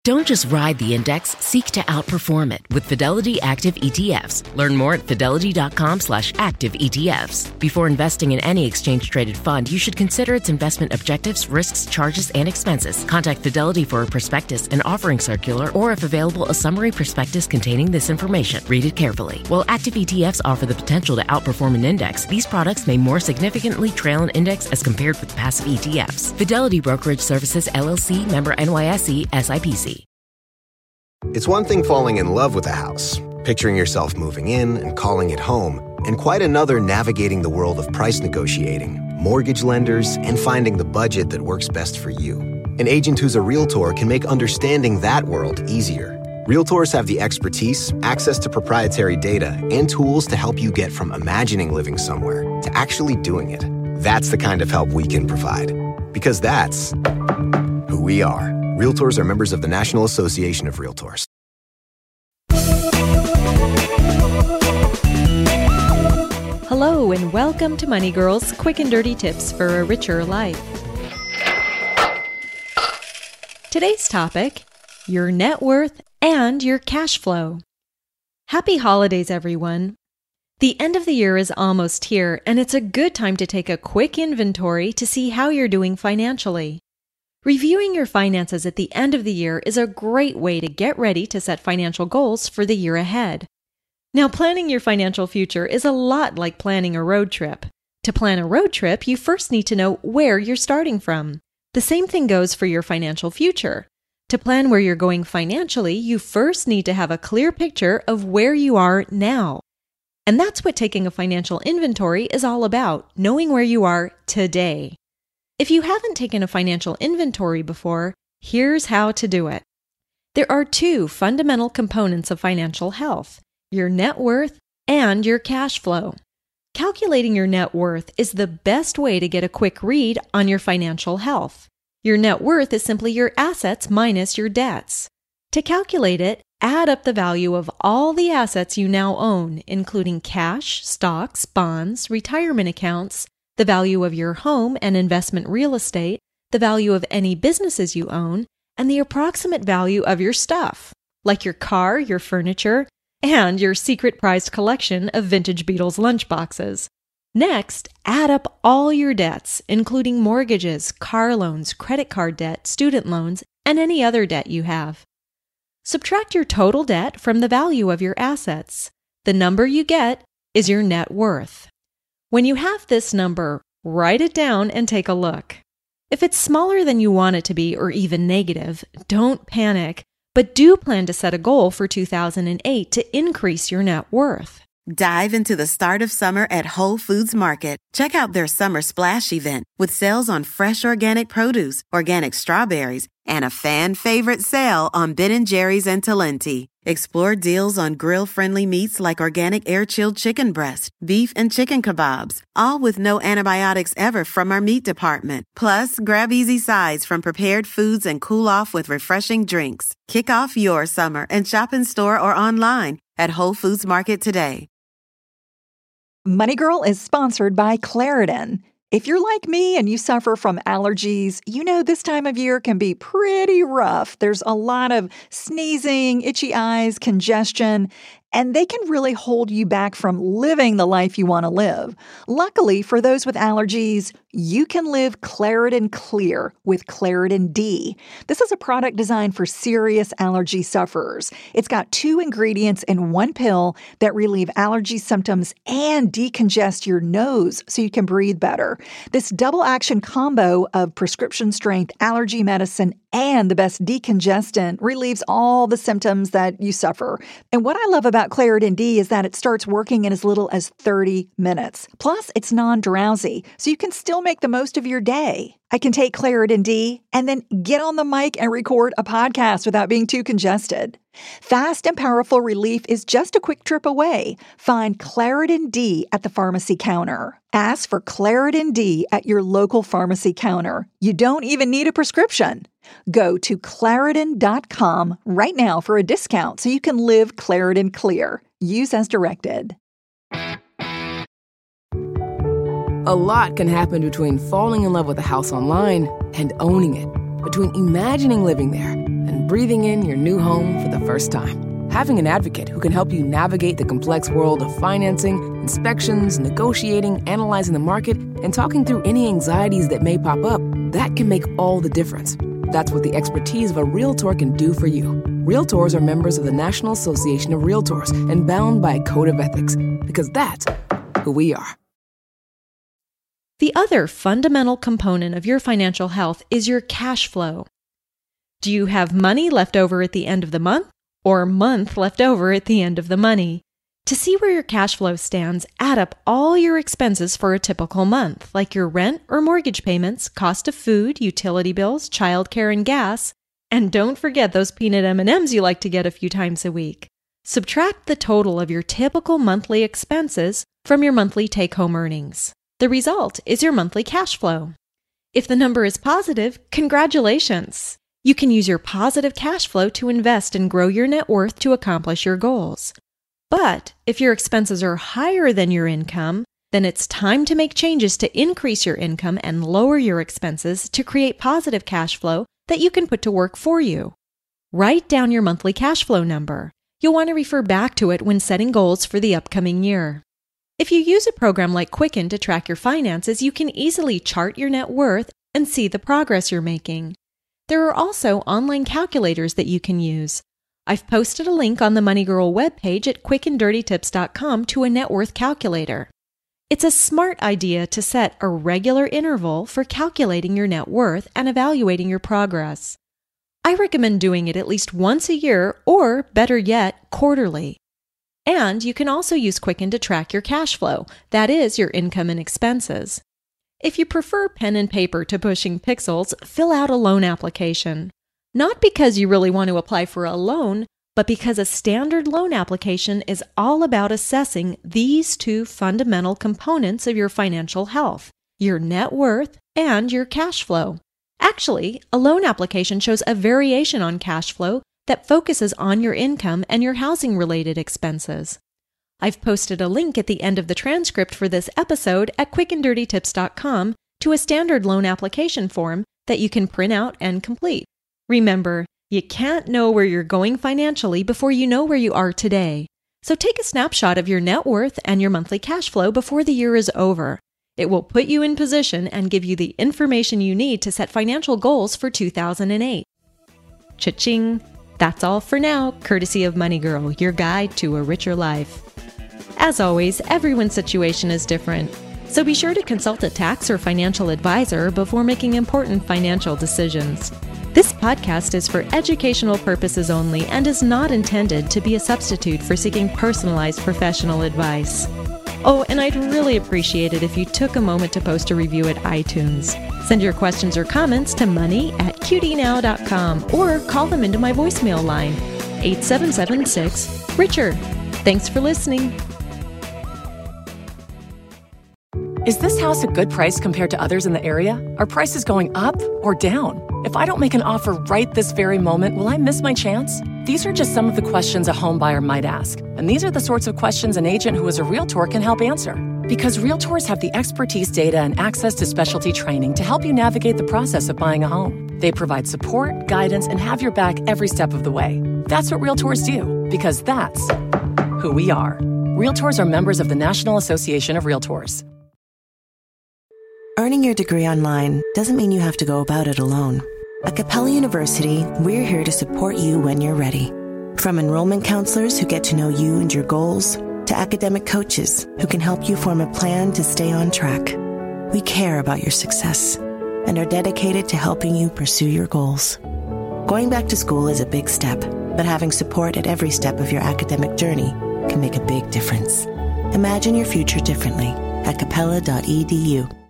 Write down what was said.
Don't just ride the index, seek to outperform it with Fidelity Active ETFs. Learn more at fidelity.com/active ETFs. Before investing in any exchange-traded fund, you should consider its investment objectives, risks, charges, and expenses. Contact Fidelity for a prospectus, an offering circular, or if available, a summary prospectus containing this information. Read it carefully. While active ETFs offer the potential to outperform an index, these products may more significantly trail an index as compared with passive ETFs. Fidelity Brokerage Services, LLC, member NYSE, SIPC. It's one thing falling in love with a house, picturing yourself moving in and calling it home, and quite another navigating the world of price negotiating, mortgage lenders, and finding the budget that works best for you. An agent who's a Realtor can make understanding that world easier. Realtors have the expertise, access to proprietary data, and tools to help you get from imagining living somewhere to actually doing it. That's the kind of help we can provide. Because that's who we are. Realtors are members of the National Association of Realtors. Hello and welcome to Money Girls, quick and dirty tips for a richer life. Today's topic, your net worth and your cash flow. Happy holidays, everyone. The end of the year is almost here, and it's a good time to take a quick inventory to see how you're doing financially. Reviewing your finances at the end of the year is a great way to get ready to set financial goals for the year ahead. Now, planning your financial future is a lot like planning a road trip. To plan a road trip, you first need to know where you're starting from. The same thing goes for your financial future. To plan where you're going financially, you first need to have a clear picture of where you are now. And that's what taking a financial inventory is all about, knowing where you are today. If you haven't taken a financial inventory before, here's how to do it. There are two fundamental components of financial health, your net worth and your cash flow. Calculating your net worth is the best way to get a quick read on your financial health. Your net worth is simply your assets minus your debts. To calculate it, add up the value of all the assets you now own, including cash, stocks, bonds, retirement accounts, the value of your home and investment real estate, the value of any businesses you own, and the approximate value of your stuff, like your car, your furniture, and your secret prized collection of vintage Beatles lunchboxes. Next, add up all your debts, including mortgages, car loans, credit card debt, student loans, and any other debt you have. Subtract your total debt from the value of your assets. The number you get is your net worth. When you have this number, write it down and take a look. If it's smaller than you want it to be or even negative, don't panic, but do plan to set a goal for 2008 to increase your net worth. Dive into the start of summer at Whole Foods Market. Check out their Summer Splash event with sales on fresh organic produce, organic strawberries, and a fan-favorite sale on Ben & Jerry's and Talenti. Explore deals on grill-friendly meats like organic air-chilled chicken breast, beef and chicken kebabs, all with no antibiotics ever from our meat department. Plus, grab easy sides from prepared foods and cool off with refreshing drinks. Kick off your summer and shop in store or online at Whole Foods Market today. Money Girl is sponsored by Claritin. If you're like me and you suffer from allergies, you know this time of year can be pretty rough. There's a lot of sneezing, itchy eyes, congestion, and they can really hold you back from living the life you want to live. Luckily, for those with allergies, you can live Claritin Clear with Claritin D. This is a product designed for serious allergy sufferers. It's got 2 ingredients in one pill that relieve allergy symptoms and decongest your nose so you can breathe better. This double-action combo of prescription-strength allergy medicine and the best decongestant relieves all the symptoms that you suffer. And what I love about Claritin D is that it starts working in as little as 30 minutes. Plus, it's non-drowsy, so you can still make the most of your day. I can take Claritin D and then get on the mic and record a podcast without being too congested. Fast and powerful relief is just a quick trip away. Find Claritin D at the pharmacy counter. Ask for Claritin D at your local pharmacy counter. You don't even need a prescription. Go to Claritin.com right now for a discount so you can live Claritin Clear. Use as directed. A lot can happen between falling in love with a house online and owning it, between imagining living there and breathing in your new home for the first time. Having an advocate who can help you navigate the complex world of financing, inspections, negotiating, analyzing the market, and talking through any anxieties that may pop up, that can make all the difference. That's what the expertise of a Realtor can do for you. Realtors are members of the National Association of Realtors and bound by a code of ethics, because that's who we are. The other fundamental component of your financial health is your cash flow. Do you have money left over at the end of the month, or month left over at the end of the money? To see where your cash flow stands, add up all your expenses for a typical month, like your rent or mortgage payments, cost of food, utility bills, childcare, and gas. And don't forget those peanut M&Ms you like to get a few times a week. Subtract the total of your typical monthly expenses from your monthly take-home earnings. The result is your monthly cash flow. If the number is positive, congratulations! You can use your positive cash flow to invest and grow your net worth to accomplish your goals. But if your expenses are higher than your income, then it's time to make changes to increase your income and lower your expenses to create positive cash flow that you can put to work for you. Write down your monthly cash flow number. You'll want to refer back to it when setting goals for the upcoming year. If you use a program like Quicken to track your finances, you can easily chart your net worth and see the progress you're making. There are also online calculators that you can use. I've posted a link on the Money Girl webpage at quickanddirtytips.com to a net worth calculator. It's a smart idea to set a regular interval for calculating your net worth and evaluating your progress. I recommend doing it at least once a year, or better yet, quarterly. And you can also use Quicken to track your cash flow, that is, your income and expenses. If you prefer pen and paper to pushing pixels, fill out a loan application. Not because you really want to apply for a loan, but because a standard loan application is all about assessing these two fundamental components of your financial health, your net worth and your cash flow. Actually, a loan application shows a variation on cash flow that focuses on your income and your housing-related expenses. I've posted a link at the end of the transcript for this episode at quickanddirtytips.com to a standard loan application form that you can print out and complete. Remember, you can't know where you're going financially before you know where you are today. So take a snapshot of your net worth and your monthly cash flow before the year is over. It will put you in position and give you the information you need to set financial goals for 2008. Cha-ching! That's all for now, courtesy of Money Girl, your guide to a richer life. As always, everyone's situation is different, so be sure to consult a tax or financial advisor before making important financial decisions. This podcast is for educational purposes only and is not intended to be a substitute for seeking personalized professional advice. Oh, and I'd really appreciate it if you took a moment to post a review at iTunes. Send your questions or comments to money@qdnow.com or call them into my voicemail line, 8776-RICHARD. Thanks for listening. Is this house a good price compared to others in the area? Are prices going up or down? If I don't make an offer right this very moment, will I miss my chance? These are just some of the questions a home buyer might ask. And these are the sorts of questions an agent who is a Realtor can help answer. Because Realtors have the expertise, data, and access to specialty training to help you navigate the process of buying a home. They provide support, guidance, and have your back every step of the way. That's what Realtors do, because that's who we are. Realtors are members of the National Association of Realtors. Earning your degree online doesn't mean you have to go about it alone. At Capella University, we're here to support you when you're ready. From enrollment counselors who get to know you and your goals, to academic coaches who can help you form a plan to stay on track. We care about your success and are dedicated to helping you pursue your goals. Going back to school is a big step, but having support at every step of your academic journey can make a big difference. Imagine your future differently at capella.edu.